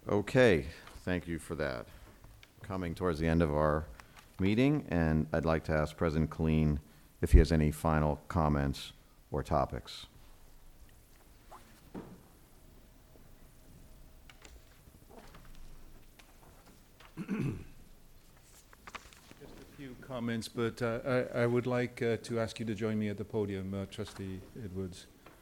Okay, thank you for that. Coming towards the end of our meeting, and I'd like to ask President Killeen if he has any final comments or topics. Just a few comments, but I would like to ask you to join me at the podium, Trustee Edwards.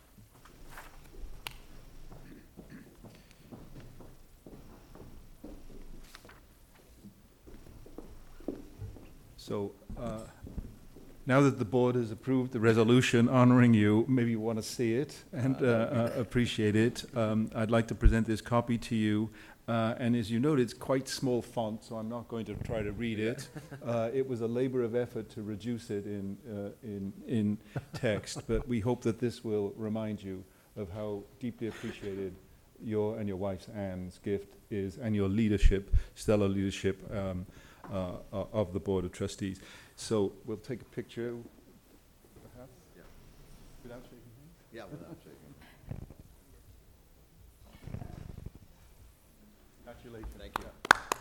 So now that the board has approved the resolution honoring you, maybe you want to see it and appreciate it. I'd like to present this copy to you. And as you note, it's quite small font, so I'm not going to try to read it. It was a labor of effort to reduce it in text, but we hope that this will remind you of how deeply appreciated your and your wife's Anne's gift is, and your leadership, stellar leadership of the Board of Trustees. So we'll take a picture, perhaps? Yeah. Without shaking hands? Yeah, without shaking. Congratulations. Thank you.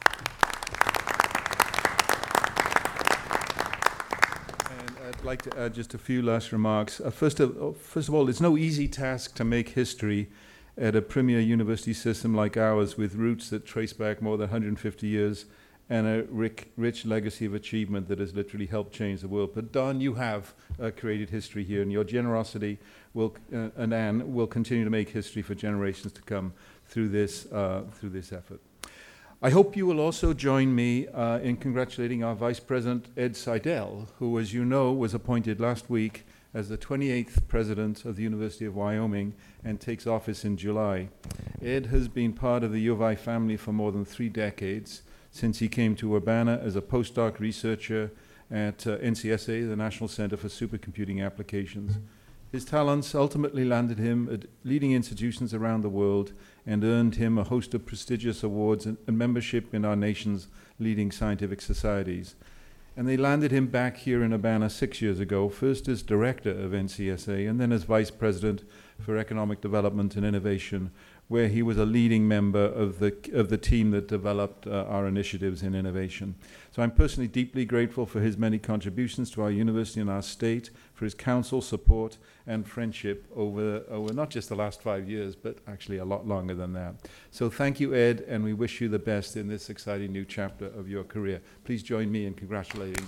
And I'd like to add just a few last remarks. First of all, it's no easy task to make history at a premier university system like ours, with roots that trace back more than 150 years and a rich legacy of achievement that has literally helped change the world. But Don, you have created history here, and your generosity and Anne will continue to make history for generations to come through this effort. I hope you will also join me in congratulating our Vice President, Ed Seidel, who, as you know, was appointed last week as the 28th President of the University of Wyoming and takes office in July. Ed has been part of the U of I family for more than 3 decades, since he came to Urbana as a postdoc researcher at NCSA, the National Center for Supercomputing Applications. His talents ultimately landed him at leading institutions around the world and earned him a host of prestigious awards and membership in our nation's leading scientific societies. And they landed him back here in Urbana 6 years ago, first as director of NCSA and then as vice president for economic development and innovation, where he was a leading member of the team that developed our initiatives in innovation. So I'm personally deeply grateful for his many contributions to our university and our state, for his counsel, support, and friendship over not just the last 5 years, but actually a lot longer than that. So thank you, Ed, and we wish you the best in this exciting new chapter of your career. Please join me in congratulating.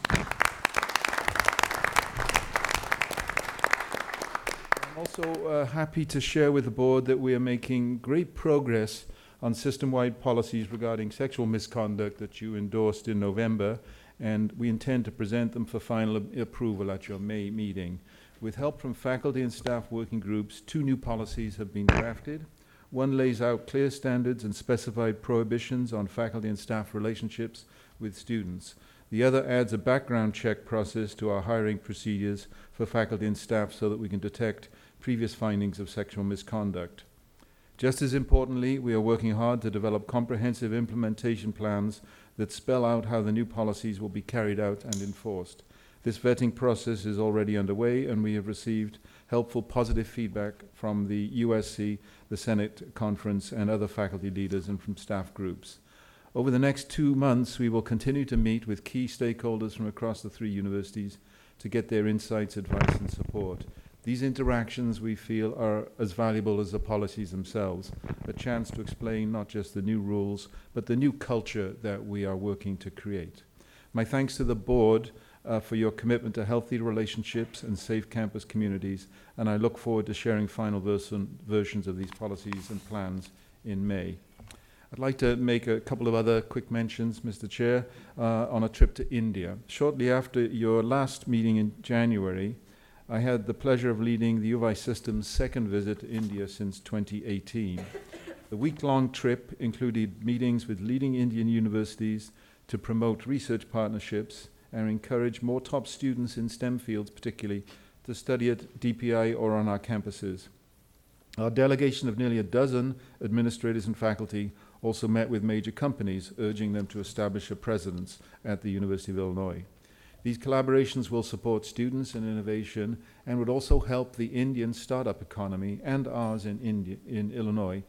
I'm also happy to share with the board that we are making great progress on system-wide policies regarding sexual misconduct that you endorsed in November, and we intend to present them for final approval at your May meeting. With help from faculty and staff working groups, 2 new policies have been drafted. One lays out clear standards and specified prohibitions on faculty and staff relationships with students. The other adds a background check process to our hiring procedures for faculty and staff so that we can detect previous findings of sexual misconduct. Just as importantly, we are working hard to develop comprehensive implementation plans that spell out how the new policies will be carried out and enforced. This vetting process is already underway, and we have received helpful positive feedback from the USC, the Senate Conference, and other faculty leaders and from staff groups. Over the next 2 months, we will continue to meet with key stakeholders from across the 3 universities to get their insights, advice, and support. These interactions, we feel, are as valuable as the policies themselves, a chance to explain not just the new rules, but the new culture that we are working to create. My thanks to the board for your commitment to healthy relationships and safe campus communities, and I look forward to sharing final versions of these policies and plans in May. I'd like to make a couple of other quick mentions, Mr. Chair, on a trip to India. Shortly after your last meeting in January, I had the pleasure of leading the U of I system's 2nd visit to India since 2018. The week-long trip included meetings with leading Indian universities to promote research partnerships and encourage more top students in STEM fields, particularly, to study at DPI or on our campuses. Our delegation of nearly a dozen administrators and faculty also met with major companies, urging them to establish a presence at the University of Illinois. These collaborations will support students and innovation and would also help the Indian startup economy and ours in Illinois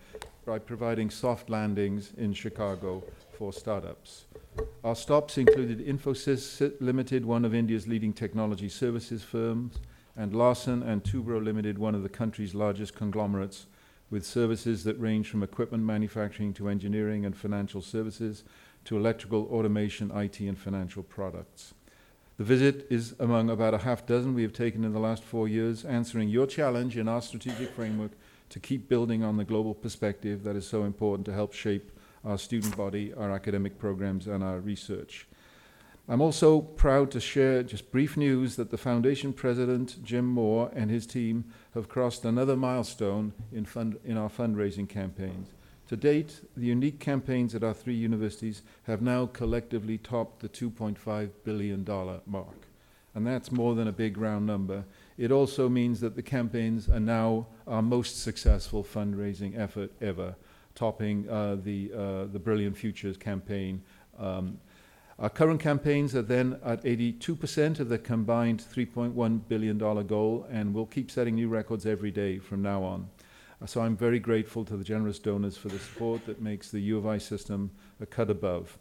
by providing soft landings in Chicago for startups. Our stops included Infosys Limited, one of India's leading technology services firms, and Larsen & Toubro Limited, one of the country's largest conglomerates, with services that range from equipment manufacturing to engineering and financial services to electrical, automation, IT, and financial products. The visit is among about a half dozen we have taken in the last 4 years, answering your challenge in our strategic framework to keep building on the global perspective that is so important to help shape our student body, our academic programs, and our research. I'm also proud to share just brief news that the Foundation President, Jim Moore, and his team have crossed another milestone in our fundraising campaigns. To date, the unique campaigns at our 3 universities have now collectively topped the $2.5 billion mark. And that's more than a big round number. It also means that the campaigns are now our most successful fundraising effort ever, topping the Brilliant Futures campaign. Our current campaigns are then at 82% of the combined $3.1 billion goal, and we'll keep setting new records every day from now on. So I'm very grateful to the generous donors for the support that makes the U of I system a cut above.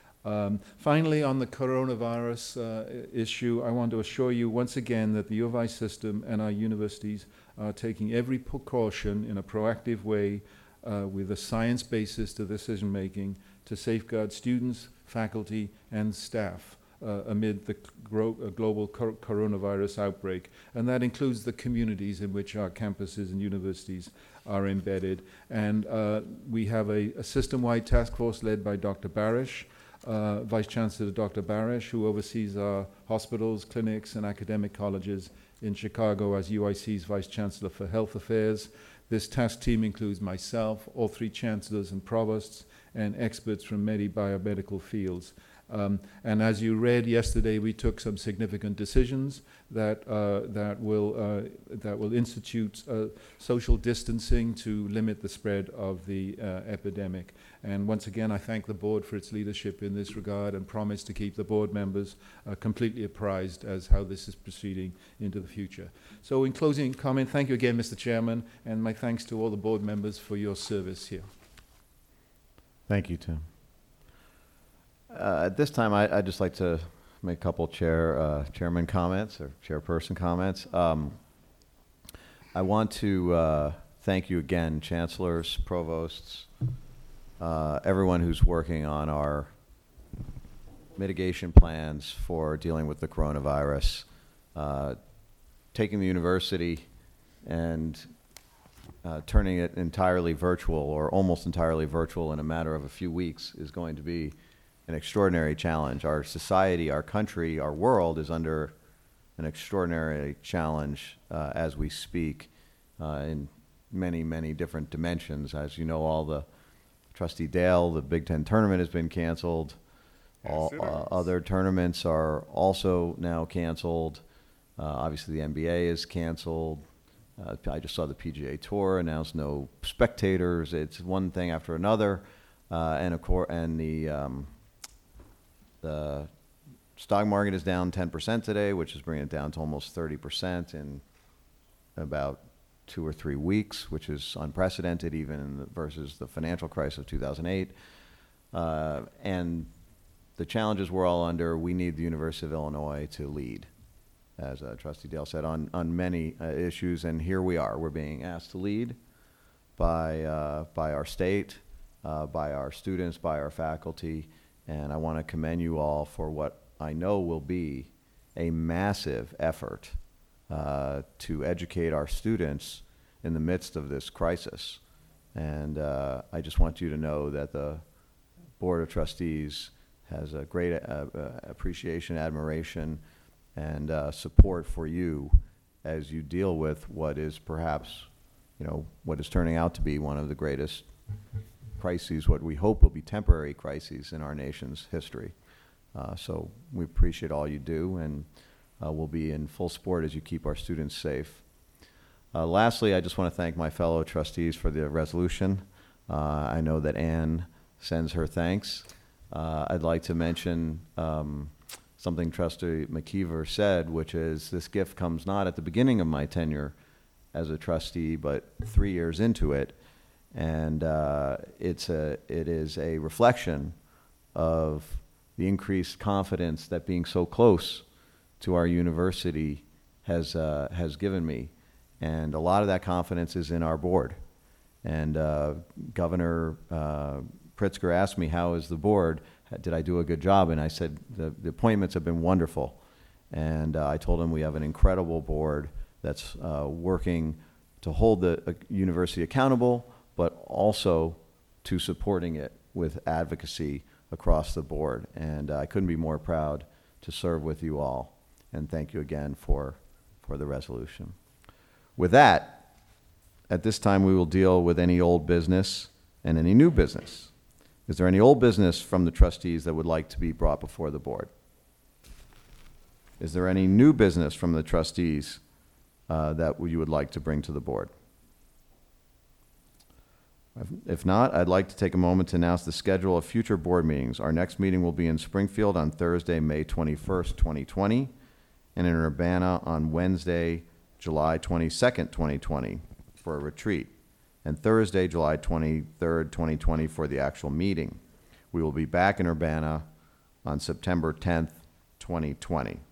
Finally, on the coronavirus issue, I want to assure you once again that the U of I system and our universities are taking every precaution in a proactive way with a science basis to decision making to safeguard students, faculty, and staff amid the global coronavirus outbreak. And that includes the communities in which our campuses and universities are embedded. And we have a system-wide task force led by Dr. Barish, Vice Chancellor Dr. Barish, who oversees our hospitals, clinics, and academic colleges in Chicago as UIC's Vice Chancellor for Health Affairs. This task team includes myself, all 3 chancellors and provosts, and experts from many biomedical fields. And as you read yesterday, we took some significant decisions that will institute social distancing to limit the spread of the epidemic. And once again, I thank the board for its leadership in this regard and promise to keep the board members completely apprised as how this is proceeding into the future. So in closing comment, thank you again, Mr. Chairman, and my thanks to all the board members for your service here. Thank you, Tim. At this time, I'd just like to make a couple chairman comments or chairperson comments. I want to thank you again, chancellors, provosts, everyone who's working on our mitigation plans for dealing with the coronavirus. Taking the university and turning it entirely virtual or almost entirely virtual in a matter of a few weeks is going to be an extraordinary challenge. Our society, our country, our world is under an extraordinary challenge as we speak in many, many different dimensions. As you know, all the Trustee Dale, the Big Ten tournament has been canceled. All other tournaments are also now canceled. Obviously, the NBA is canceled. I just saw the PGA Tour announce no spectators. It's one thing after another, and of course, and the stock market is down 10% today, which is bringing it down to almost 30% in about 2 or 3 weeks, which is unprecedented even versus the financial crisis of 2008. And the challenges we're all under, we need the University of Illinois to lead, as Trustee Dale said, on many issues. And here we are. We're being asked to lead by our state, by our students, by our faculty. And I want to commend you all for what I know will be a massive effort to educate our students in the midst of this crisis. And I just want you to know that the Board of Trustees has a great appreciation, admiration, and support for you as you deal with what is perhaps, what is turning out to be one of the greatest crises, what we hope will be temporary crises in our nation's history. So we appreciate all you do, and we'll be in full support as you keep our students safe. Lastly, I just want to thank my fellow trustees for the resolution. I know that Anne sends her thanks. I'd like to mention something Trustee McKeever said, which is this gift comes not at the beginning of my tenure as a trustee, but 3 years into it. And it is a reflection of the increased confidence that being so close to our university has given me. And a lot of that confidence is in our board. And Governor Pritzker asked me, how is the board? Did I do a good job? And I said, the appointments have been wonderful. And I told him we have an incredible board that's working to hold the university accountable, but also to supporting it with advocacy across the board. And I couldn't be more proud to serve with you all. And thank you again for the resolution. With that, at this time we will deal with any old business and any new business. Is there any old business from the trustees that would like to be brought before the board? Is there any new business from the trustees that you would like to bring to the board? If not, I'd like to take a moment to announce the schedule of future board meetings. Our next meeting will be in Springfield on Thursday, May 21st, 2020, and in Urbana on Wednesday, July 22nd, 2020, for a retreat, and Thursday, July 23rd, 2020, for the actual meeting. We will be back in Urbana on September 10th, 2020.